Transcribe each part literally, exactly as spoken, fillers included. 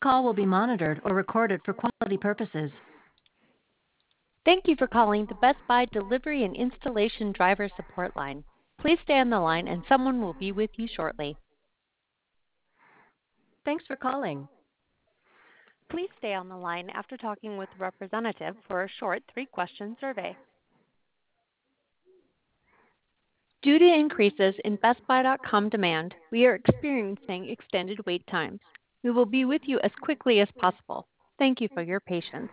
call will be monitored or recorded for quality purposes. Thank you for calling the Best Buy Delivery and Installation Driver Support Line. Please stay on the line and someone will be with you shortly. Thanks for calling. Please stay on the line after talking with a representative for a short three-question survey. Due to increases in Best Buy dot com demand, we are experiencing extended wait times. We will be with you as quickly as possible. Thank you for your patience.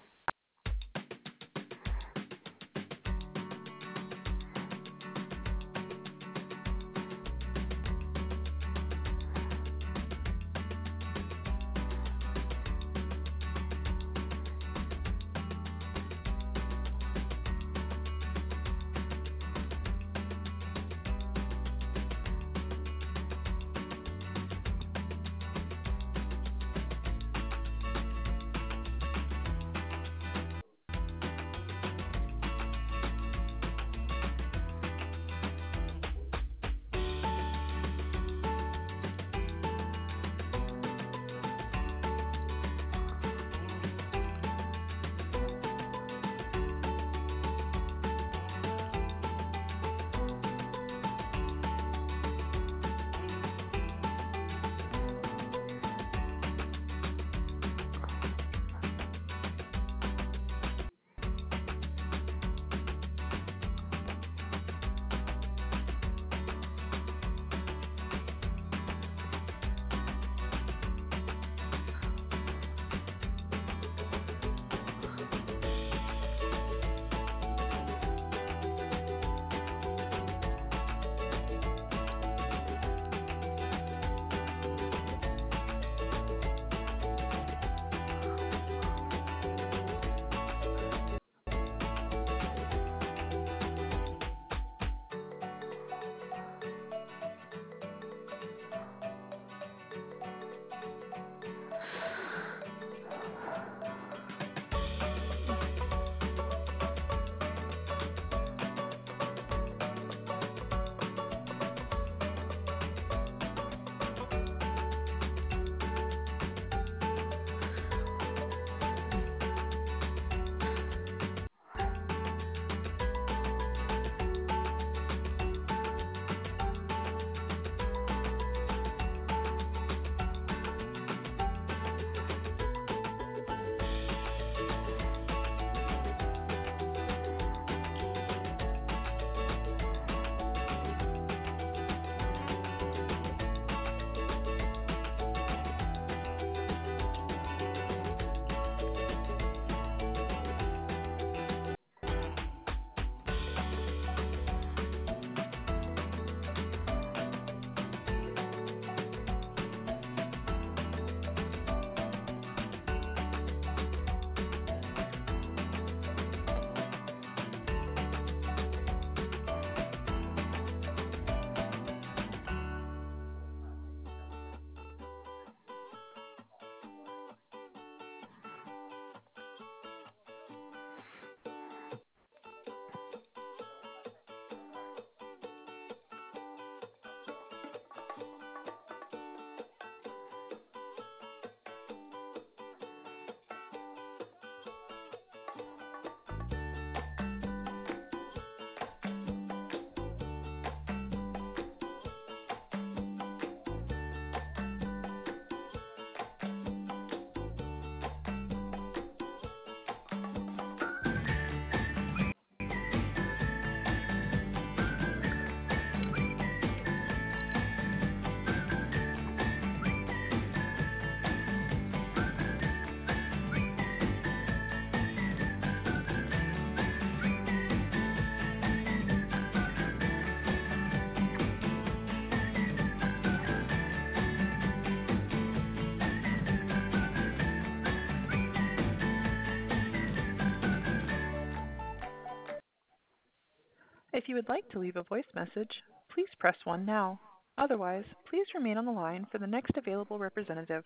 If you would like to leave a voice message, please press one now. Otherwise, please remain on the line for the next available representative.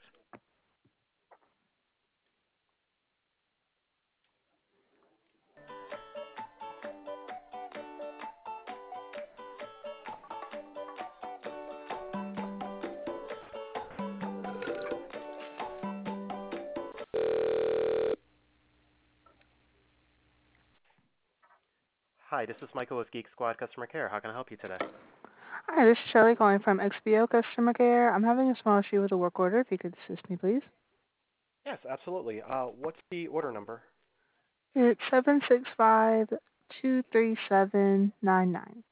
Hi, this is Michael with Geek Squad Customer Care. How can I help you today? Hi, this is Shelley calling from X B O Customer Care. I'm having a small issue with a work order. If you could assist me, please. Yes, absolutely. Uh, what's the order number? It's seven six five two three seven nine nine.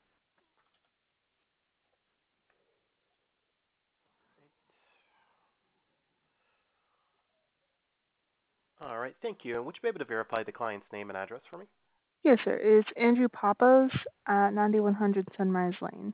All right, thank you. And would you be able to verify the client's name and address for me? Yes, sir. It's Andrew Papos at ninety-one hundred Sunrise Lane.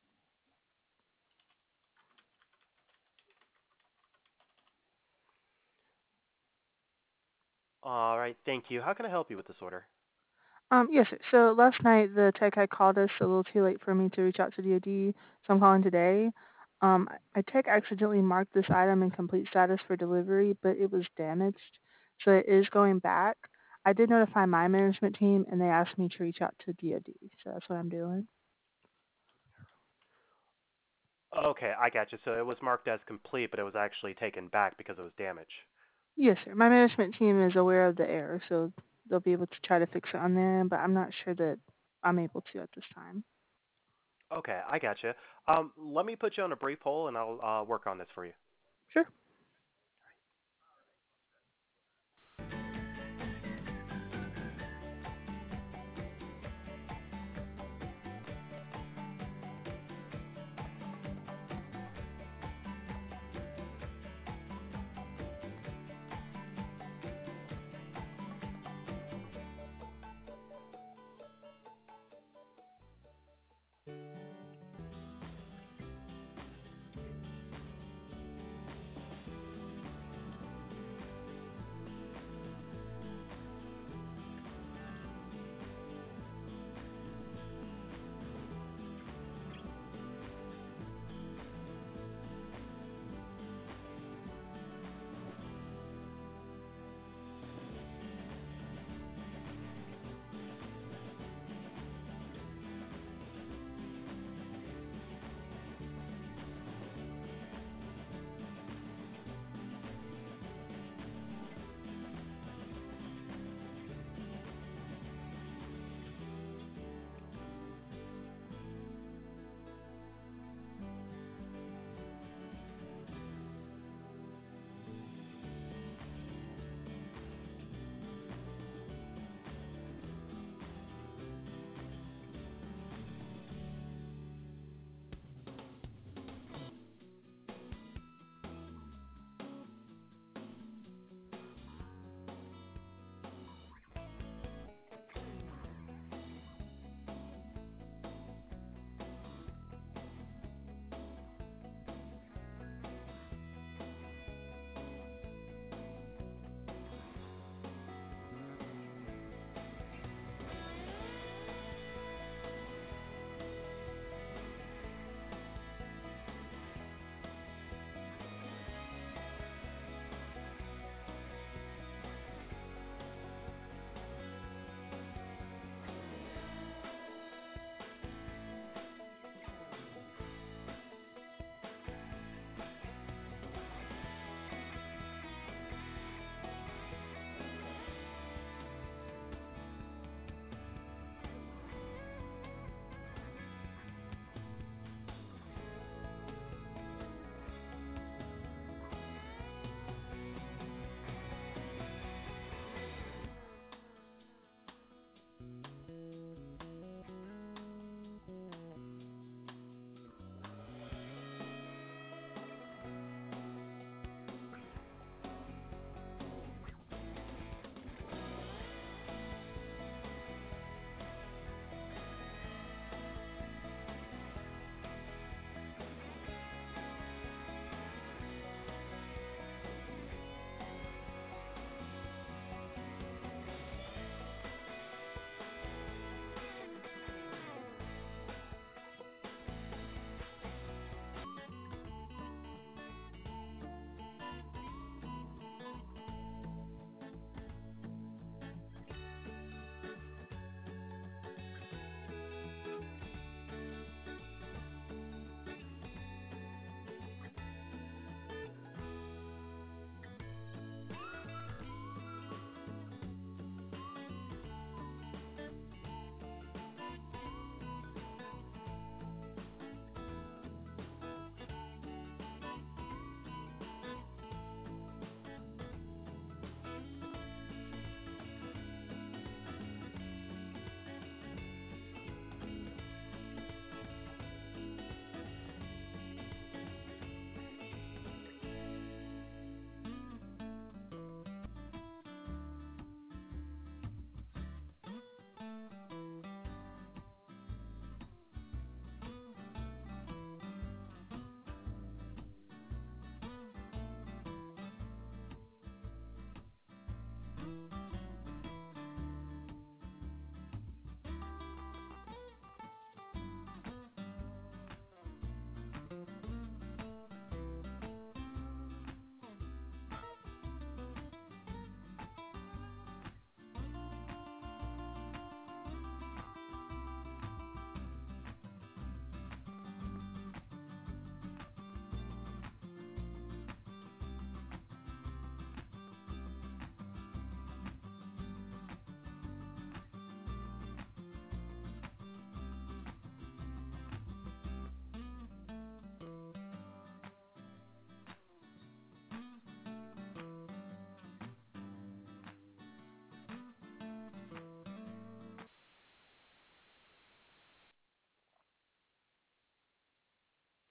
All right, thank you. How can I help you with this order? Um, yes, sir. So last night the tech had called us a little too late for me to reach out to D O D, so I'm calling today. Um, my tech accidentally marked this item in complete status for delivery, but it was damaged, so it is going back. I did notify my management team, and they asked me to reach out to D O D, so that's what I'm doing. Okay, I got you. So it was marked as complete, but it was actually taken back because it was damaged. Yes, sir. My management team is aware of the error, so they'll be able to try to fix it on their end, but I'm not sure that I'm able to at this time. Okay, I got you. Um, let me put you on a brief hold, and I'll uh, work on this for you. Sure.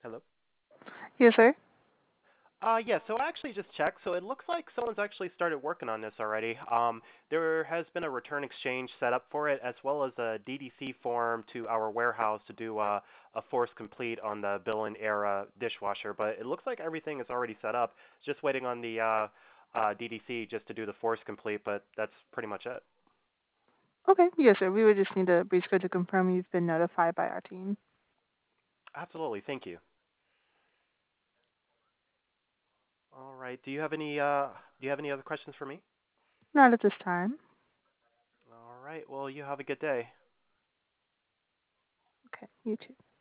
Hello? Yes, sir. Uh, yeah, so I actually just checked. So it looks like someone's actually started working on this already. Um, there has been a return exchange set up for it, as well as a D D C form to our warehouse to do uh, a force complete on the Billen Era dishwasher. But it looks like everything is already set up. Just waiting on the uh, uh, D D C just to do the force complete, but that's pretty much it. Okay. Yes, sir. We would just need a brief code to confirm you've been notified by our team. Absolutely, thank you. All right. Do you have any uh, do you have any other questions for me? Not at this time. All right. Well, you have a good day. Okay. You too.